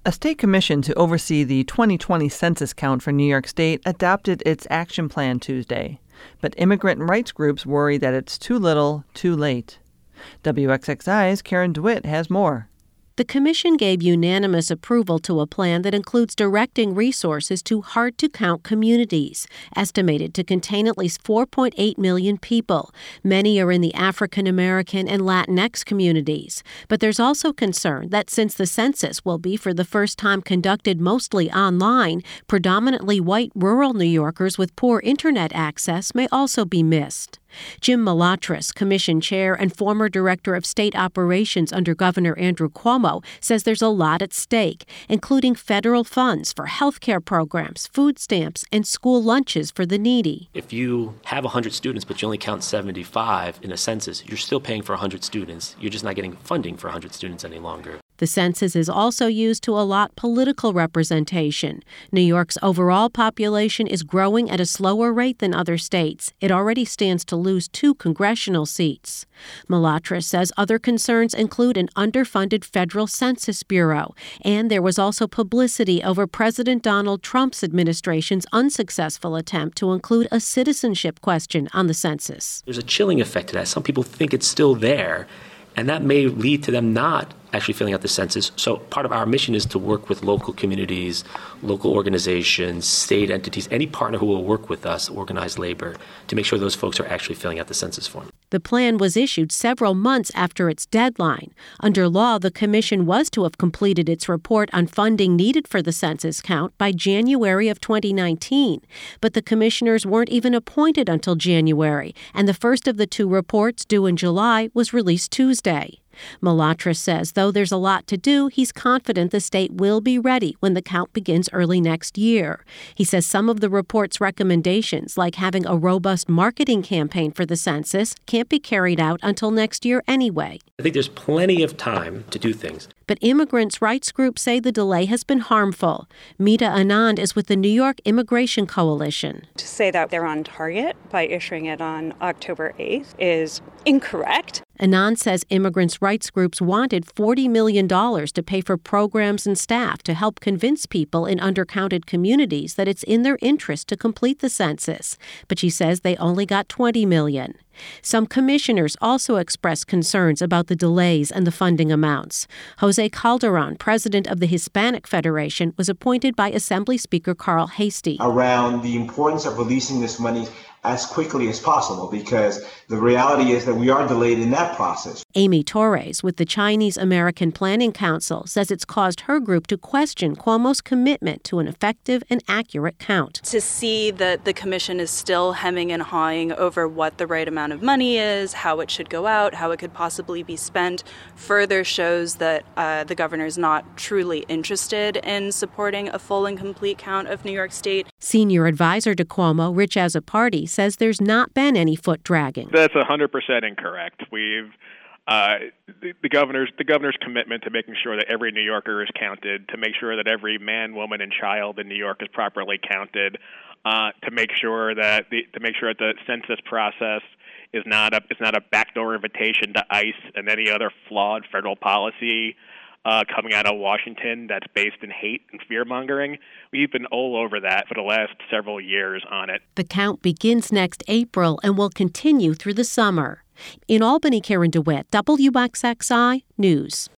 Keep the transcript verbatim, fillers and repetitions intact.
A state commission to oversee the twenty twenty census count for New York State adopted its action plan Tuesday, but immigrant rights groups worry that it's too little, too late. W X X I's Karen DeWitt has more. The commission gave unanimous approval to a plan that includes directing resources to hard-to-count communities, estimated to contain at least four point eight million people. Many are in the African American and Latinx communities. But there's also concern that since the census will be for the first time conducted mostly online, predominantly white rural New Yorkers with poor internet access may also be missed. Jim Malatras, commission chair and former director of state operations under Governor Andrew Cuomo, says there's a lot at stake, including federal funds for health care programs, food stamps, and school lunches for the needy. If you have one hundred students but you only count seventy-five in a census, you're still paying for one hundred students. You're just not getting funding for one hundred students any longer. The census is also used to allot political representation. New York's overall population is growing at a slower rate than other states. It already stands to lose two congressional seats. Malatras says other concerns include an underfunded federal census bureau, and there was also publicity over President Donald Trump's administration's unsuccessful attempt to include a citizenship question on the census. There's a chilling effect to that. Some people think it's still there, and that may lead to them not actually filling out the census. So part of our mission is to work with local communities, local organizations, state entities, any partner who will work with us, organized labor, to make sure those folks are actually filling out the census form. The plan was issued several months after its deadline. Under law, the commission was to have completed its report on funding needed for the census count by January of twenty nineteen. But the commissioners weren't even appointed until January, and the first of the two reports, due in July, was released Tuesday. Malatras says though there's a lot to do, he's confident the state will be ready when the count begins early next year. He says some of the report's recommendations, like having a robust marketing campaign for the census, can't be carried out until next year anyway. I think there's plenty of time to do things. But immigrants' rights groups say the delay has been harmful. Mita Anand is with the New York Immigration Coalition. To say that they're on target by issuing it on October eighth is incorrect. Anand says immigrants' rights groups wanted forty million dollars to pay for programs and staff to help convince people in undercounted communities that it's in their interest to complete the census. But she says they only got twenty million dollars. Some commissioners also expressed concerns about the delays and the funding amounts. Jose Calderon, president of the Hispanic Federation, was appointed by Assembly Speaker Carl Heastie. Around the importance of releasing this money as quickly as possible, because the reality is that we are delayed in that process. Amy Torres with the Chinese American Planning Council says it's caused her group to question Cuomo's commitment to an effective and accurate count. To see that the commission is still hemming and hawing over what the right amount of money is, how it should go out, how it could possibly be spent, further shows that uh, the governor is not truly interested in supporting a full and complete count of New York State. Senior advisor to Cuomo, Rich Azzopardi, says there's not been any foot dragging. That's one hundred percent incorrect. We've uh, the, the governor's the governor's commitment to making sure that every New Yorker is counted, to make sure that every man, woman, and child in New York is properly counted, uh, to make sure that the to make sure that the census process is not a is not a backdoor invitation to ICE and any other flawed federal policy Uh, coming out of Washington that's based in hate and fear-mongering. We've been all over that for the last several years on it. The count begins next April and will continue through the summer. In Albany, Karen DeWitt, W X X I News.